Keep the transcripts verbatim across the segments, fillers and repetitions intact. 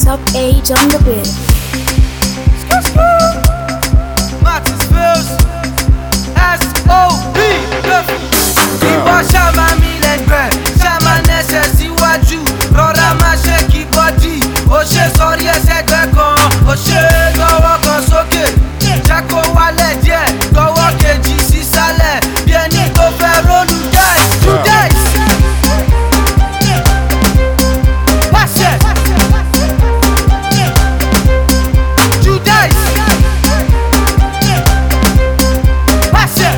Top age on the bill. Martins Bills, S O B. Ìwọ ṣàmà mi lẹ́gbẹ̀ẹ́, ṣàmà nẹ́sẹ̀ síwájú, rọra máa ṣe kí bọ́dì, ó ṣe sọrí ẹsẹ̀ gbẹ kan, ó ṣe gbọ́wọ́ kan sókè, jẹ́ kó wálẹ̀ díẹ̀, gbọ́wọ́ kejì sísàlẹ̀, bí ẹni tó fẹ́ rólù dice, do dice. Pàṣẹ. Do dice. Pàṣẹ.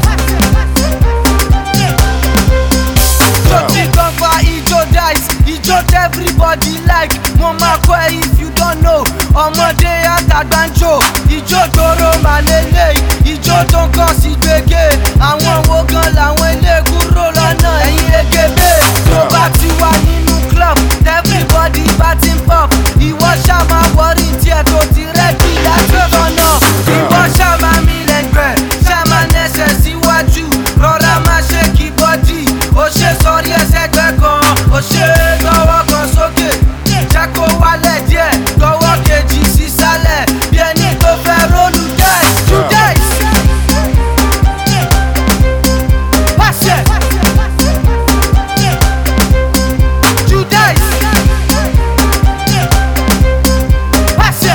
Joti gọ̀ngọ̀ ijó dice, ijó everybody like, mo máa kọ́ ẹ if you don't know, ọmọdé àtàgbà ń jó, ijó tóró máa lélẹ̀, ijó tó ń kọ́ sí gbégé, àwọn wo gan làwọn ilé kúrò lọ́nà ẹ̀yìn ekebe, tó bá ti wà nínú club, everybody bá ti ń pop, ìwọ ṣá máa wọrí tiẹ̀ tó ti rẹ́dí láti tọ̀nà, ìwọ ṣá máa mi lẹ́gbẹ̀ẹ́, ṣá máa nẹ́sẹ̀ síwájú, rọra máa ṣe kí bọ́dì, ó ṣe sọrí ẹsẹ̀ gbẹ kan, ó ṣe gbọ́wọ́ kan sókè, jẹ́ kó wálẹ̀ díẹ̀, gbọ́wọ́ kejì sísàlẹ̀, bí ẹni tó fẹ́ rólù dice, do dice. Pàṣẹ. Do dice. Pàṣẹ.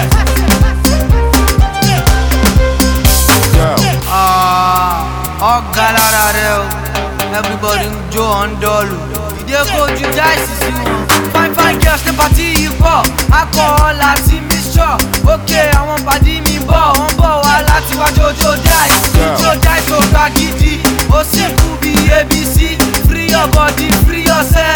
Ah, ọ̀gá lára rẹ o, everybody ń jó ọ̀ndọ́ọ̀lù, ìdè kojú dice sí wọn. Fine fine girls ní pàtí yìí pọ̀, alcohol àti mixture, òkè àwọn pàdí mi bọ̀, wọ́n bọ̀ wá láti wá jójó dice, ijó dice ò gbà gidi, ó sì kú bí A B C, free your body, free yourself.